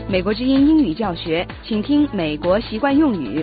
美国之音英语教学，请听美国习惯用语。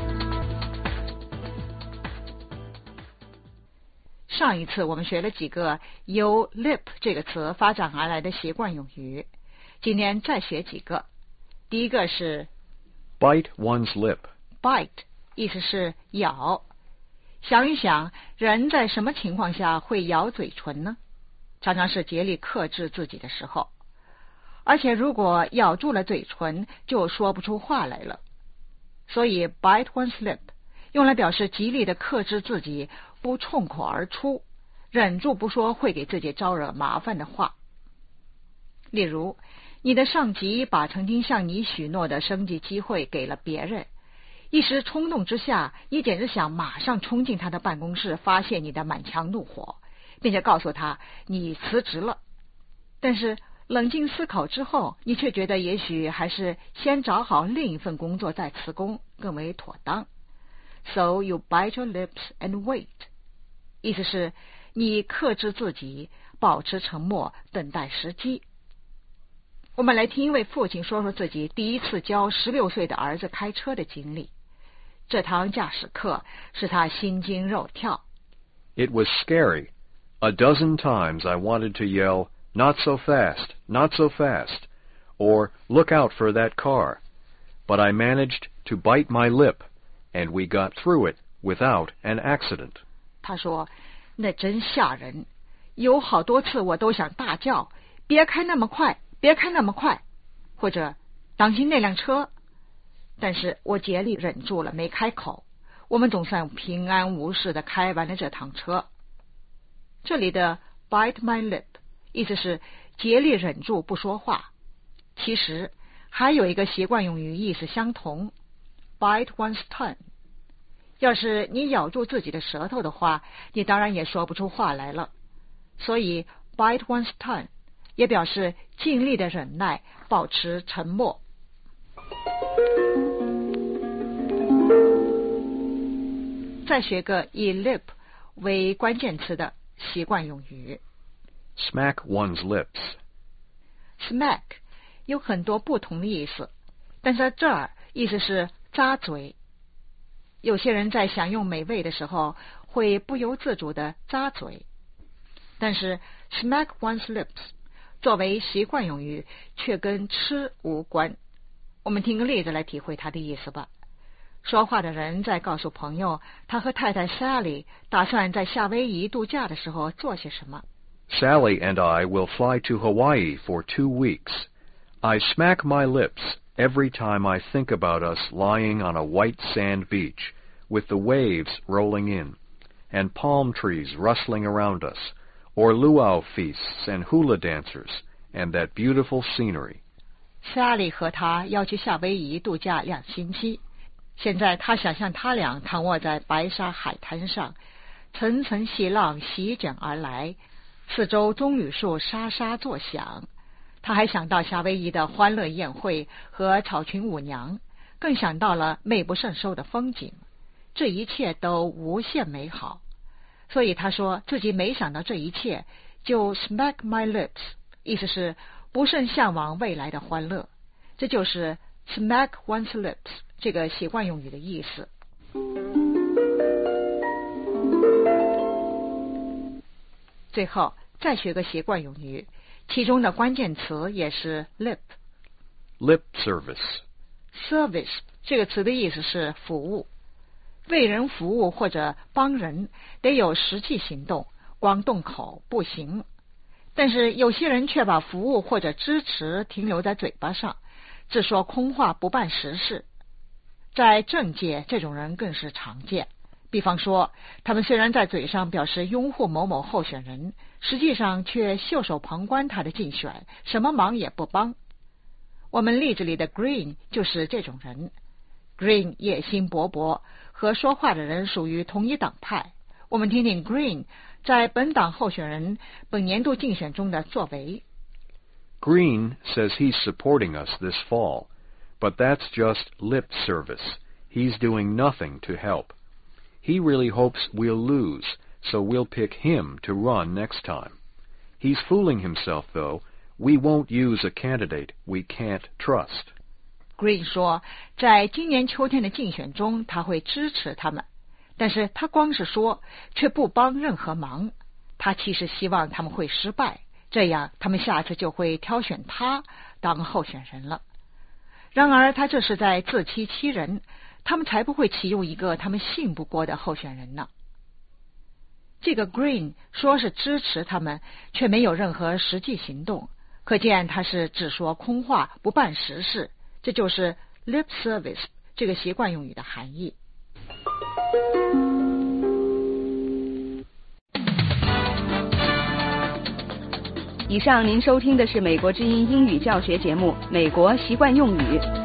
上一次我们学了几个由 lip 这个词发展而来的习惯用语，今天再学几个。第一个是 bite one's lip. bite 意思是咬。想一想，人在什么情况下会咬嘴唇呢？常常是竭力克制自己的时候，而且如果咬住了嘴唇，就说不出话来了。所以 bite one's lip 用来表示极力的克制自己，不冲口而出，忍住不说会给自己招惹麻烦的话。例如，你的上级把曾经向你许诺的升级机会给了别人，一时冲动之下，你简直想马上冲进他的办公室发泄你的满腔怒火，并且告诉他你辞职了。但是冷静思考之后，你却觉得也许还是先找好另一份工作再辞工更为妥当。So you bite your lips and wait， 意思是你克制自己，保持沉默，等待时机。我们来听一位父亲说说自己第一次教16岁的儿子开车的经历。这堂驾驶课使他心惊肉跳。 It was scary. A dozen times I wanted to yell, "Not so fast, not so fast," or "Look out for that car." But I managed to bite my lip, and we got through it without an accident. 他说，那真吓人，有好多次我都想大叫，别开那么快，别开那么快，或者当心那辆车。但是我竭力忍住了，没开口。我们总算平安无事地开完了这趟车。这里的 bite my lip 意思是竭力忍住不说话。其实还有一个习惯用语意思相同， bite one's tongue。 要是你咬住自己的舌头的话，你当然也说不出话来了。所以 bite one's tongue 也表示尽力的忍耐，保持沉默。再学个以 lip 为关键词的习惯用语。 Smack one's lips. Smack 有很多不同的意思，但是在这儿意思是咂嘴。有些人在享用美味的时候会不由自主地咂嘴，但是 smack one's lips 作为习惯用语却跟吃无关。我们听个例子来体会它的意思吧。说话的人在告诉朋友，他和太太 Sally 打算在夏威夷度假的时候做些什么。 Sally and I will fly to Hawaii for 2 weeks. I smack my lips every time I think about us lying on a white sand beach, with the waves rolling in, and palm trees rustling around us, or luau feasts and hula dancers, and that beautiful scenery. Sally 和他要去夏威夷度假2星期。现在他想象他俩躺卧在白沙海滩上，层层细浪席卷而来，四周棕榈树沙沙作响。他还想到夏威夷的欢乐宴会和草裙舞娘，更想到了美不胜收的风景。这一切都无限美好。所以他说自己没想到这一切，就 smack my lips， 意思是不甚向往未来的欢乐。这就是 smack one's lips 这个习惯用语的意思。最后再学个习惯用语，其中的关键词也是 lip。 Lip service. Service 这个词的意思是服务。为人服务或者帮人得有实际行动，光动口不行。但是有些人却把服务或者支持停留在嘴巴上，只说空话不办实事。在政界，这种人更是常见。比方说，他们虽然在嘴上表示拥护某某候选人，实际上却袖手旁观他的竞选，什么忙也不帮。我们例子里的 Green 就是这种人。Green 野心勃勃，和说话的人属于同一党派。我们听听 Green 在本党候选人本年度竞选中的作为。 Green says he's supporting us this fall, but that's just lip service. He's doing nothing to help. He really hopes we'll lose, so we'll pick him to run next time. He's fooling himself, though. We won't use a candidate we can't trust. Green 说，在今年秋天的竞选中，他会支持他们，但是他光是说，却不帮任何忙。他其实希望他们会失败，这样他们下次就会挑选他当候选人了。然而他这是在自欺欺人，他们才不会启用一个他们信不过的候选人呢。这个 Green 说是支持他们，却没有任何实际行动，可见他是只说空话，不办实事。这就是 lip service 这个习惯用语的含义。 以上您收听的是美国之音英语教学节目《美国习惯用语》。